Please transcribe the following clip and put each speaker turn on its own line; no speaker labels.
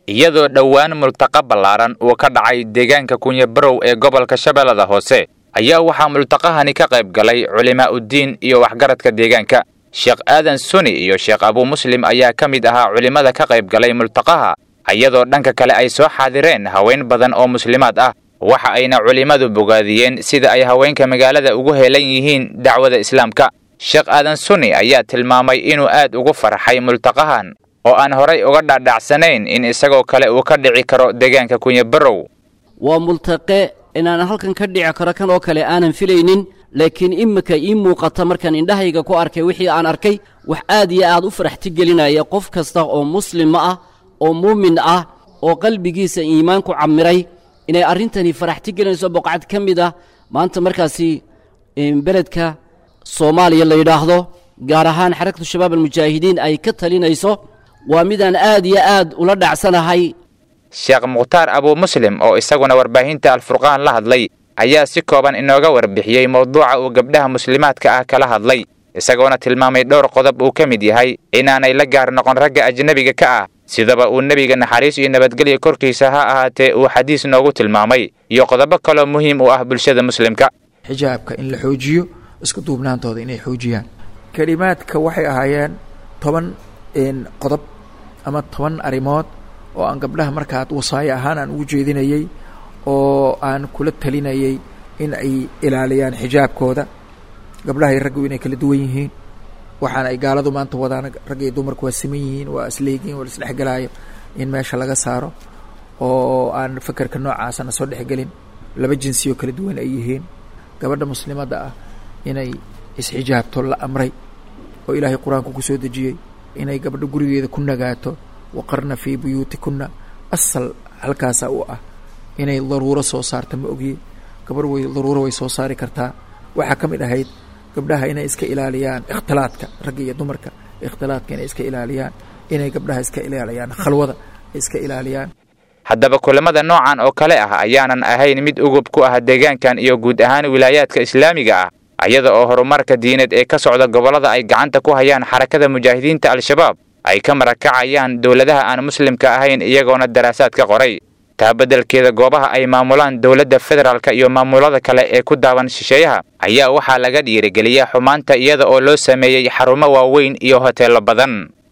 iyadoo dhawaan multaqa ballaaran uu ka dhacay deegaanka Kunyabarow ee gobolka Shabeellada Hoose ayaa waxaa multaqahani ka qayb galay culimaa udiin iyo waxgaradka deegaanka. Sheekh Aadan Suni iyo Sheekh Abu Muslim ayaa ka mid ahaa culimada ka qayb galay multaqaha, iyadoo dhanka kale ay soo xaadireen haween badan oo muslimaad ah. waxa ayna culimadu bogaadiyeen sida ay haweenka magaalada ugu heelan yihiin dacwada islaamka. Sheekh Aadan Suni ayaa tilmaamay inuu aad ugu farxay multaqahan oo aan horay uga dhaadhacsanayn in isagoo kale uu ka dhici karo deegaanka Kunyabarow.
waa multaqe inaan halkan ka dhici karo kan oo kale aanan filaynin, laakiin imika ii muuqata markaan indhahayga ku arkay wixii aan arkay wax aad iyo aad u faraxti gelinaya qof kasta oo muslim ah oo muumin ah oo qalbigiisa iimaanku camiray inay arrintani faraxti gelinayso boqocad ka mid ah maanta markaasi beledka Soomaaliya la yiraahdo gaar ahaan xarakada shabaab al-mujaahidiin ay ka talinayso. waa midaan aad iyo aad ula dhacsanahay.
Sheekh Mukhtaar Abu Muslim oo isaguna warbaahinta Al-Furqaan la hadlay ayaa si kooban inooga warbixiyay mowduuca uu gabdhaha muslimaadka ah kala hadlay, isagoona tilmaamay dhowr qodob uu ka mid yahay inaanay la gaar noqon ragga ajnabiga ka ah sidaba uu nabiga naxariis iyo nabadgelyo korkiisa ha ahaatee uu xadiis noogu tilmaamay, iyo qodobo kale muhiim u ah bulshada muslimka.
xijaabka in la xoojiyo, isku duubnaantooda inay xoojiyaan. kalimaadka waxay ahaayeen 10 qodob ama 10 arimood oo aan gabdhaha markaa wasaayo ahaan aan ugu jeedinayay oo aan kula talinayay in ay ilaaliyaan xijaabkooda. gabdhaha iyo raggu inay kala duwan yihiin, waxaana ay gaaladu maanta wadaan rag iyo dumarku waa siman yihiin, waa isleegiin, waa isdhexgalaayo in meesha laga saaro oo aan fakarka noocaasana soo dhexgelin. laba jinsi oo kala duwan ay yihiin. gabadha muslimadda ah inay isxijaabto la amray oo ilaahay quraanku ku soo dejiyay, inay gabadha gurigeeda ku nagaato waqarna fi buyutikunna asal halkaasa u ah inay daruuro soo saarto. ma ogiye gabar way daruuro way soo saari kartaa. waxaa ka mid ahayd gabdhaha inay iska ilaaliyaan ikhtilaadka, ragga iyo dumarka ikhtilaadka inay iska ilaaliyaan, inay gabdhaha iska ilaaliyaan khalwada iska ilaaliyaan.
haddaba kulamada noocan oo kale ah ayaanan ahayn mid ugub ku ah deegaankan iyo guud ahaan wilaayaadka islaamiga ah, ayada oo horumarka diineed ee ka socda gobolada ay gacanta ku hayaan xarakada mujaahidiinta al-shabaab ay ka marakacayaan dawladaha aan muslimka ahayn iyagoona daraasaad ka qoray. taa beddelkeeda goobaha ay maamulaan dawladda federaalka iyo maamulada kale ee ku daawan shisheeyaha ayaa waxaa laga dhiirigeliyaa xumaanta iyada oo loo sameeyey xarumo waaweyn iyo hoteelo badan.